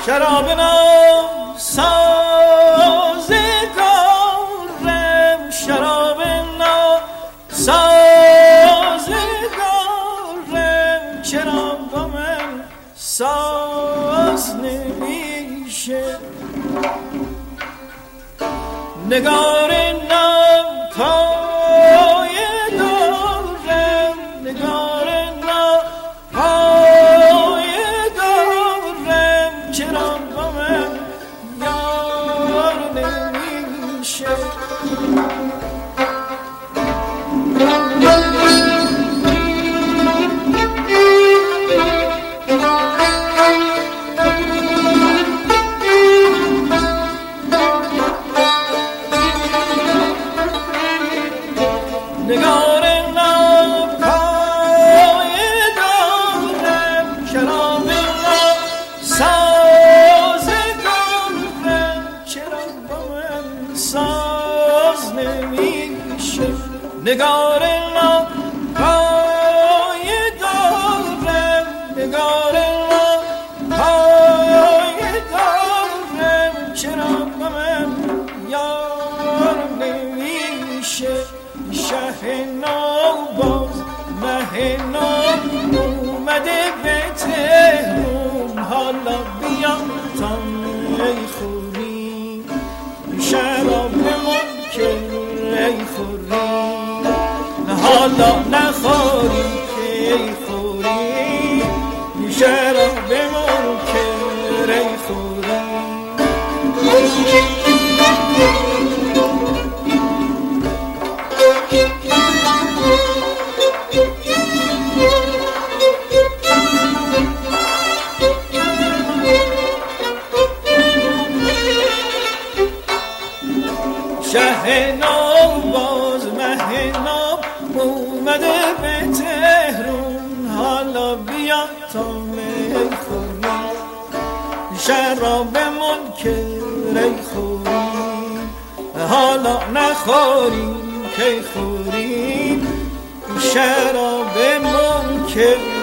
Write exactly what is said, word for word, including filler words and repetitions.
شراب ناب سازگارم، شراب ناب سازگارم، چرا با من ساز نمیشه. نگار ناب پای دارم، نگار ناب پای دارم، چرا با من یار نمیشه. نگار ناب پای دارم، شراب ناب سازگارم، چرا با من ساز نمیشه. نگار ناب پای دارم، نگار ناب پای دارم، چرا با من یار نمیشه. شه نوباز مه ناب اومده به تهرون، حالا بیا تا میخوریم شرابمون که ریخوریم، حالا نخوریم که خوریم شرابمون که ریخوریم. شه نوباز مه ناب اومده به تهرون، حالا بیا تا میخوریم شرابمون که ریخوریم، حالا نخوریم که خوریم شرابمون که